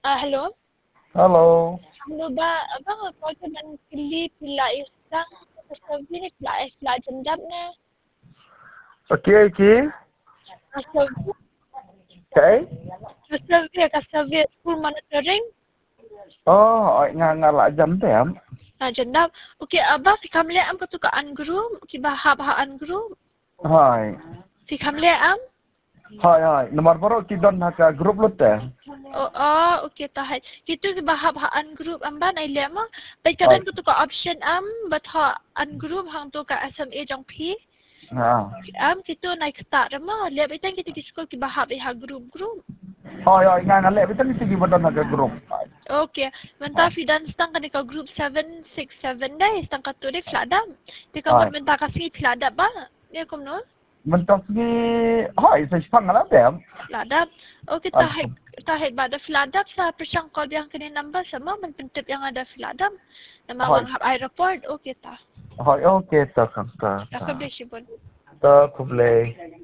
Halo. Halo. Halo ba, abang ako man pili pila isang kasabi ni pila jendap na. Okey. Kasabi Okay. kasabi school monitoring. Oh, ngalak jam tem. Jendap. Okay, abang si kamle am ketukaan group, ki bahab-bahan group. Hai. Si kamle am. Hai. Nomor baru kidon haka grup lut te. Okay tahan. Kita ki bahab-bahan group amban ai lema. Baik kadan ketuka option am batha an group hang tu ka SMA jong P. Ha. Kita naik start ma. Lihat betul kita sekolah ki bahab iha group. Hai, ngalak betul sigi badon haka grup. Okay. Mentah fidan stang kan dekat group 767 dah. Stang katu dia keladam. Dia kawan mentah kasih keladap ba. Dia kum no. Mentok segi hai saya sepang lah tem. Keladap. Okay tahit ba ada keladap sa persangkol yang kena nambah sama mententip yang ada keladap. Nama wang hab aeroport. Okay tah. Hai, okey tak. Aku boleh sibun. Tak boleh.